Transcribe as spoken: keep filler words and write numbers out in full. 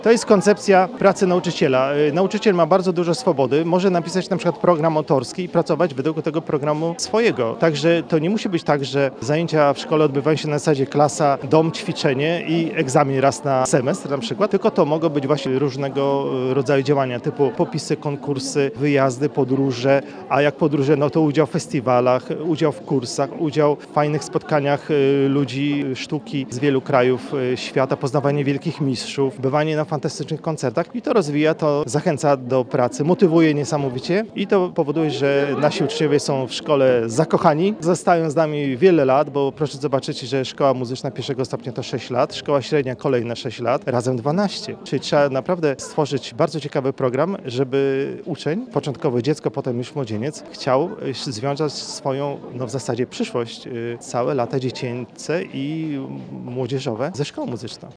To jest koncepcja pracy nauczyciela. Nauczyciel ma bardzo dużo swobody, może napisać na przykład program autorski i pracować według tego programu swojego. Także to nie musi być tak, że zajęcia w szkole odbywają się na zasadzie klasa, dom, ćwiczenie i egzamin raz na semestr na przykład, tylko to mogą być właśnie różnego rodzaju działania typu popisy, konkursy, wyjazdy, podróże, a jak podróże, no to udział w festiwalach, udział w kursach, udział w fajnych spotkaniach ludzi sztuki z wielu krajów świata, poznawanie wielkich mistrzów, bywanie na fantastycznych koncertach i to rozwija, to zachęca do pracy, motywuje niesamowicie i to powoduje, że nasi uczniowie są w szkole zakochani, zostają z nami wiele lat, bo proszę zobaczyć, że szkoła muzyczna pierwszego stopnia to sześć lat, szkoła średnia kolejne sześć lat, razem dwanaście. Czyli trzeba naprawdę stworzyć bardzo ciekawy program, żeby uczeń, początkowo dziecko, potem już młodzieniec, chciał związać swoją, no w zasadzie przyszłość, całe lata dziecięce i młodzieżowe ze szkołą muzyczną.